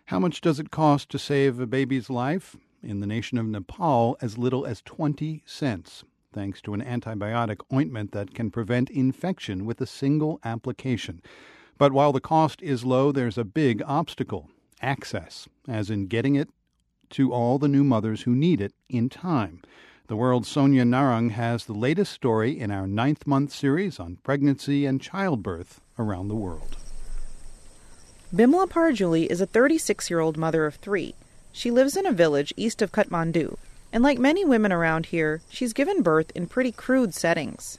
How much does it cost to save a baby's life? In the nation of Nepal, as little as 20 cents, thanks to an antibiotic ointment that can prevent infection with a single application. But while the cost is low, there's a big obstacle: access, as in getting it to all the new mothers who need it in time. The World's Sonia Narang has the latest story in our 9th month series on pregnancy and childbirth around the world. Bimla Parajuli is a 36-year-old mother of 3. She lives in a village east of Kathmandu, and like many women around here, she's given birth in pretty crude settings.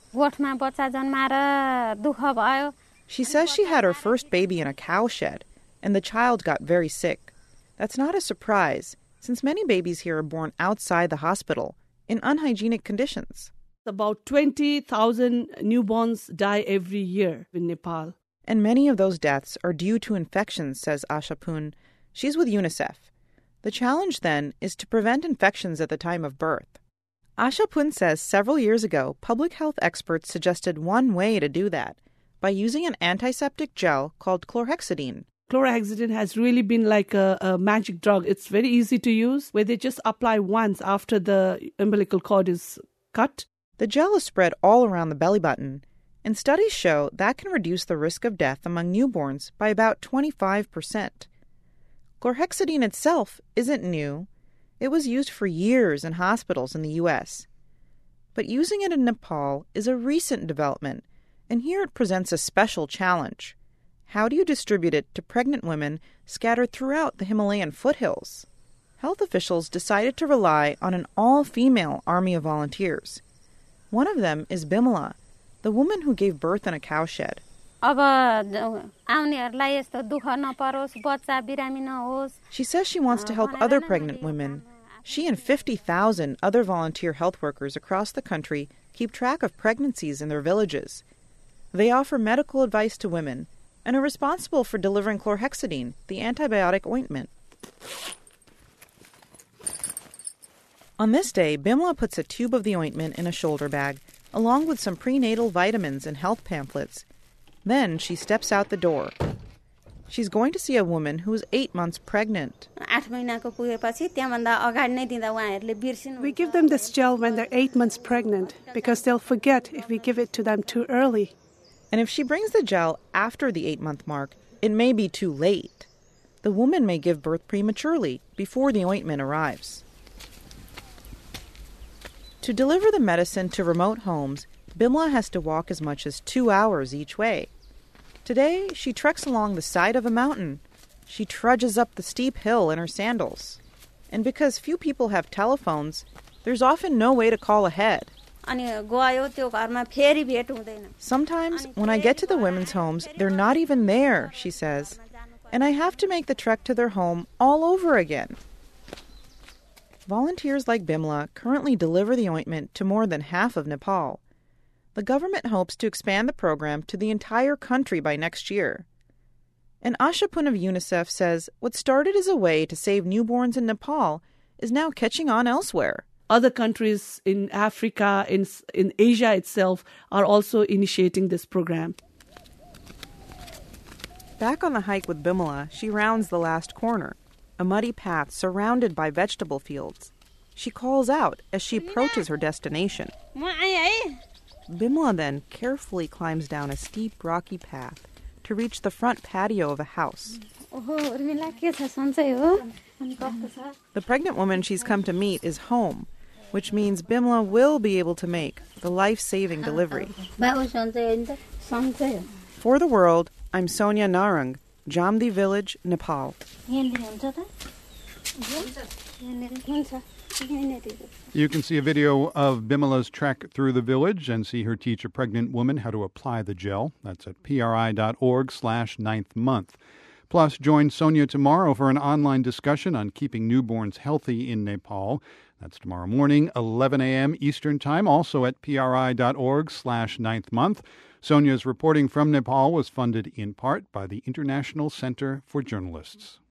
She says she had her first baby in a cowshed, and the child got very sick. That's not a surprise, since many babies here are born outside the hospital, in unhygienic conditions. About 20,000 newborns die every year in Nepal. And many of those deaths are due to infections, says Asha Pun. She's with UNICEF. The challenge, then, is to prevent infections at the time of birth. Asha Pun says several years ago, public health experts suggested one way to do that, by using an antiseptic gel called chlorhexidine. Chlorhexidine has really been like a magic drug. It's very easy to use, where they just apply once after the umbilical cord is cut. The gel is spread all around the belly button, and studies show that can reduce the risk of death among newborns by about 25%. Chlorhexidine itself isn't new. It was used for years in hospitals in the U.S. But using it in Nepal is a recent development, and here it presents a special challenge. How do you distribute it to pregnant women scattered throughout the Himalayan foothills? Health officials decided to rely on an all-female army of volunteers. One of them is Bimla, the woman who gave birth in a cowshed. She says she wants to help other pregnant women. She and 50,000 other volunteer health workers across the country keep track of pregnancies in their villages. They offer medical advice to women and are responsible for delivering chlorhexidine, the antibiotic ointment. On this day, Bimla puts a tube of the ointment in a shoulder bag, along with some prenatal vitamins and health pamphlets. Then she steps out the door. She's going to see a woman who is 8 months pregnant. We give them this gel when they're 8 months pregnant because they'll forget if we give it to them too early. And if she brings the gel after the 8-month mark, it may be too late. The woman may give birth prematurely before the ointment arrives. To deliver the medicine to remote homes, Bimla has to walk as much as 2 hours each way. Today, she treks along the side of a mountain. She trudges up the steep hill in her sandals. And because few people have telephones, there's often no way to call ahead. Sometimes, when I get to the women's homes, they're not even there, she says, and I have to make the trek to their home all over again. Volunteers like Bimla currently deliver the ointment to more than half of Nepal. The government hopes to expand the program to the entire country by next year. And Asha Pun of UNICEF says what started as a way to save newborns in Nepal is now catching on elsewhere. Other countries in Africa, in Asia itself, are also initiating this program. Back on the hike with Bimla, she rounds the last corner, a muddy path surrounded by vegetable fields. She calls out as she approaches her destination. Bimla then carefully climbs down a steep, rocky path to reach the front patio of a house. The pregnant woman she's come to meet is home, which means Bimla will be able to make the life-saving delivery. For the World, I'm Sonia Narang, Jamdi Village, Nepal. You can see a video of Bimla's trek through the village and see her teach a pregnant woman how to apply the gel. That's at pri.org/9th-month. Plus, join Sonia tomorrow for an online discussion on keeping newborns healthy in Nepal. That's tomorrow morning, 11 a.m. Eastern Time, also at pri.org/9th-month. Sonia's reporting from Nepal was funded in part by the International Center for Journalists.